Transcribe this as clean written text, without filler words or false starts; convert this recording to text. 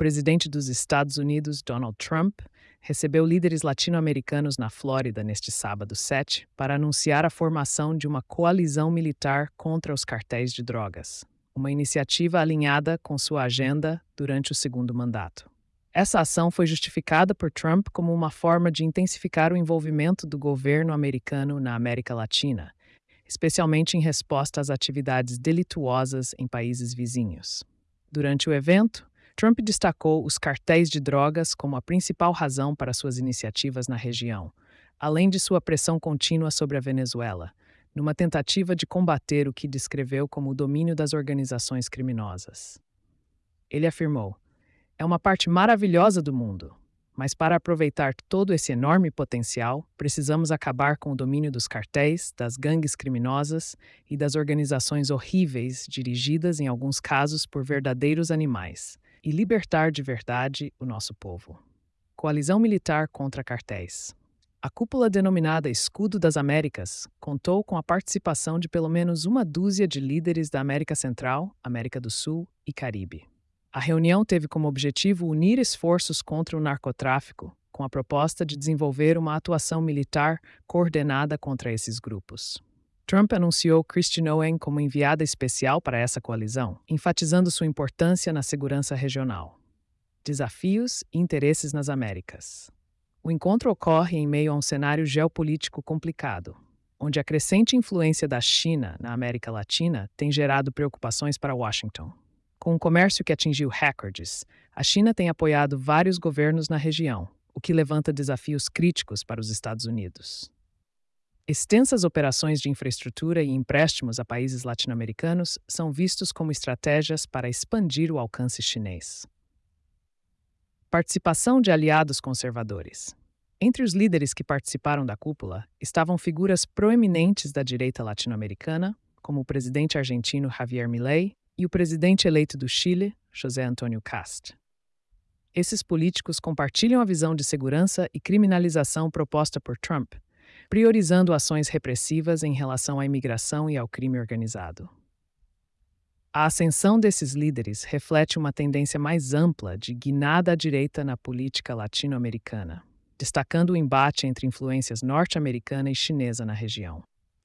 presidente dos Estados Unidos, Donald Trump, recebeu líderes latino-americanos na Flórida neste sábado 7 para anunciar a formação de uma coalizão militar contra os cartéis de drogas, uma iniciativa alinhada com sua agenda durante o segundo mandato. Essa ação foi justificada por Trump como uma forma de intensificar o envolvimento do governo americano na América Latina, especialmente em resposta às atividades delituosas em países vizinhos. Durante o evento, Trump destacou os cartéis de drogas como a principal razão para suas iniciativas na região, além de sua pressão contínua sobre a Venezuela, numa tentativa de combater o que descreveu como o domínio das organizações criminosas. Ele afirmou: "É uma parte maravilhosa do mundo, mas para aproveitar todo esse enorme potencial, precisamos acabar com o domínio dos cartéis, das gangues criminosas e das organizações horríveis dirigidas, em alguns casos, por verdadeiros animais, e libertar de verdade o nosso povo." Coalizão militar contra cartéis. A cúpula denominada Escudo das Américas contou com a participação de pelo menos uma dúzia de líderes da América Central, América do Sul e Caribe. A reunião teve como objetivo unir esforços contra o narcotráfico, com a proposta de desenvolver uma atuação militar coordenada contra esses grupos. Trump anunciou Kristi Noem como enviada especial para essa coalizão, enfatizando sua importância na segurança regional. Desafios e interesses nas Américas. O encontro ocorre em meio a um cenário geopolítico complicado, onde a crescente influência da China na América Latina tem gerado preocupações para Washington. Com um comércio que atingiu recordes, a China tem apoiado vários governos na região, o que levanta desafios críticos para os Estados Unidos. Extensas operações de infraestrutura e empréstimos a países latino-americanos são vistos como estratégias para expandir o alcance chinês. Participação de aliados conservadores. Entre os líderes que participaram da cúpula estavam figuras proeminentes da direita latino-americana, como o presidente argentino Javier Milei e o presidente eleito do Chile, José Antonio Kast. Esses políticos compartilham a visão de segurança e criminalização proposta por Trump, priorizando ações repressivas em relação à imigração e ao crime organizado. A ascensão desses líderes reflete uma tendência mais ampla de guinada à direita na política latino-americana, destacando o embate entre influências norte-americana e chinesa na região.